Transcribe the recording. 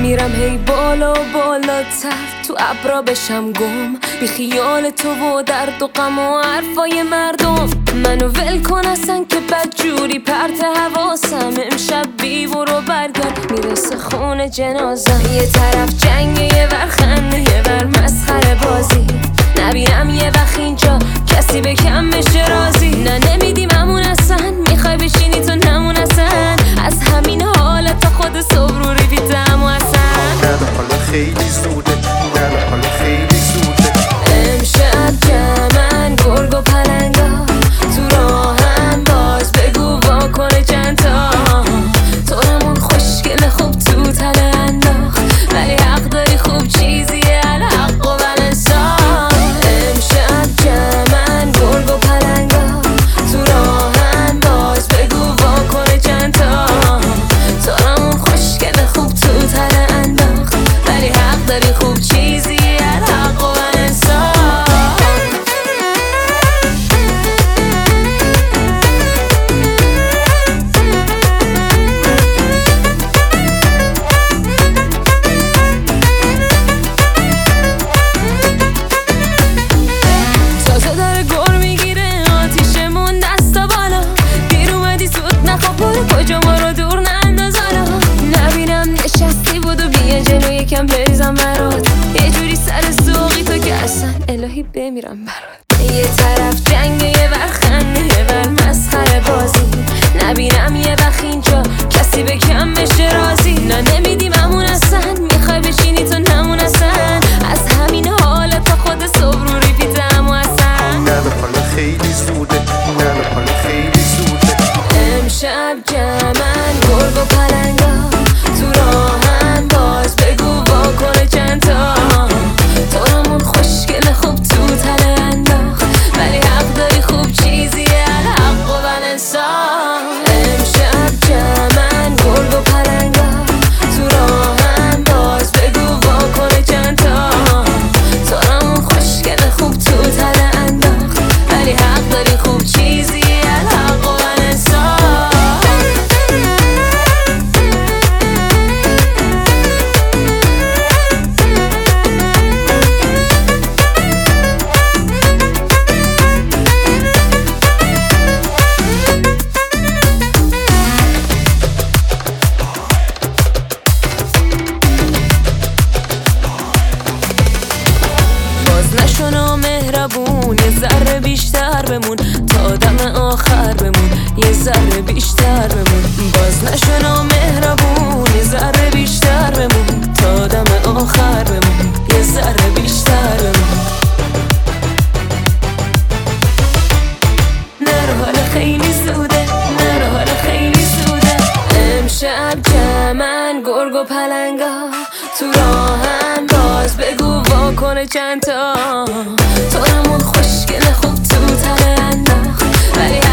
میرم هی بالا و بالاتر، تو ابرا بشم گم، بی خیال تو و درد و غم و حرفای مردم. منو ول کن اصلا که بدجوری پرت حواسم، امشب بی برو برگرد میرسه خونه جنازم. یه طرف جنگ، یه ور خنده، یه ور مسخره بازی. نبینم یه وقت اینجا کسی به کم بشه راضی. نه نمیدیم همون اصلا، میخوای بشینی تو نمون اصلا. از همین حالت تا خود صبح رو ریویدم و اصلا نه حالا خیلی زوده، نه حالا خیلی زوده. امشب جمعن گرگ و پلنگا تو راهن، باز بگو واکنه چند تا. تو همون خوشگل خوب تو تله انداخت، ولی حق داری خوب چیزیه الحق و بلنسان. امشب جمعن گرگ و پلنگا تو راهن، باز بگو واکنه چند تا. تو همون خوشگل خوب تو تله انداخت، ولی حق داری خوب چیزیه الحق و بلنسان. تازه داره گر میگیره آتیشمون دستا بالا. دیر اومدی زود نخوا برو کجا ما رو دور ننداز حالا. نبینم نشستی بودو بیا جلو یکم بریزم برات. یه جوری سر سوقی تو که اصلا الهی بمیرم برات. یه طرف جنگ، یه ور خنده، یه ور مسخره بازی. نبینم یه وقت اینجا کسی به کم بشه راضی. نه نمیدیم همون اصلا، میخوای بشینی تو نمون اصلا. از همین حالت تا خود صبح رو ریپیتم و اصلا نه حالا خیلی زوده، نه حالا خیلی زوده. امشب جمعن گرگ و پلنگا تو راهن، باز بگو واکنه چند تا. تو همون خوشگل خوب تو تله انداخت، ولی حق داری خوب چیزیه الحق و بلنسان. امشب جمعن گرگ و پلنگا تو راهن، باز بگو واکنه چند تا. تو همون خوشگل خوب تو تله انداخت، ولی حق داری خوب چیزیه الحق و بلنسان. باز نشو مهربون، یه ذره بیشتر بمون تا دم آخر بمون. یه ذره بیشتر بمون. باز نشو مهربون، یه ذره بیشتر بمون تا دم آخر بمون. یه ذره بیشتر بمون. نرو حالا خیلی زوده، نرو حالا خیلی زوده. امشب جمعن گرگ و پلنگا تو راهن، باز بگو واکنه چند تا. تو همون خوشگل خوب تو تله انداخت، ولی